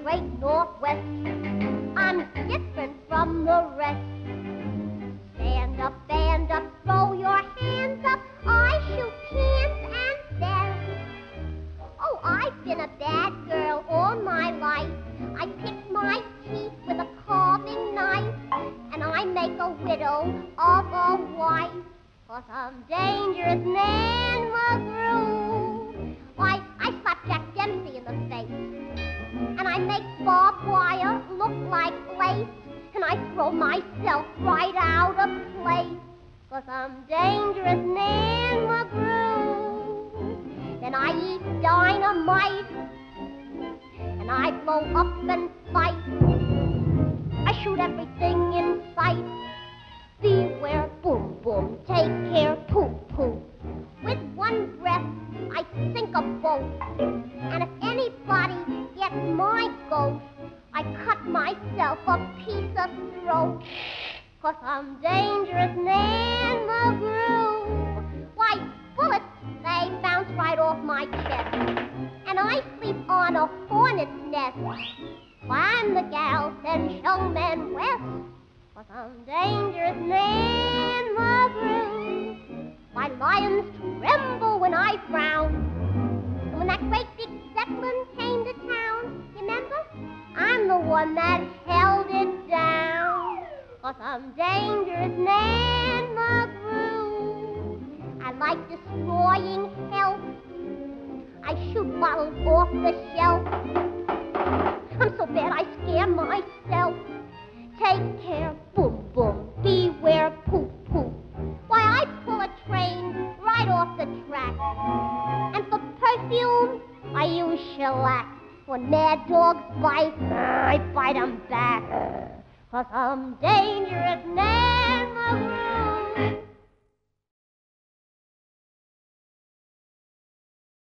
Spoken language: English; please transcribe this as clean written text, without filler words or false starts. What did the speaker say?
great Northwest. I'm different from the rest. Stand up, throw your hands up. I shoot cans and then. Oh, I've been a bad girl all my life. I pick my teeth with a carving knife, and I make a widow of a wife. 'Cause I'm dangerous Nan McGrew. Why, I slap Jack Dempsey in the face, and I make barbed wire look like lace, and I throw myself right out of place. 'Cause I'm dangerous Nan McGrew. Then I eat dynamite, and I blow up and fight. I shoot everything in sight. Beware, boom, boom, take care, poof, poof. With one breath, I sink a boat. And if anybody gets my ghost, I cut myself a piece of throat. 'Cause I'm dangerous Nan McGrew. Why, bullets, they bounce right off my chest, and I sleep on a hornet's nest. I'm the gal sends young men west. 'Cause I'm dangerous Nan McGrew. My lions tremble when I frown. And when that great big Zeppelin came to town, you remember? I'm the one that held it down. 'Cause I'm dangerous Nan McGrew. I like destroying health. I shoot bottles off the shelf. I'm so bad I scare myself. Take care, boom, boom, beware, poof, poof. Why, I pull a train right off the track. And for perfume, I use shellac. When mad dogs bite, I bite 'em back. 'Cause I'm dangerous Nan McGrew.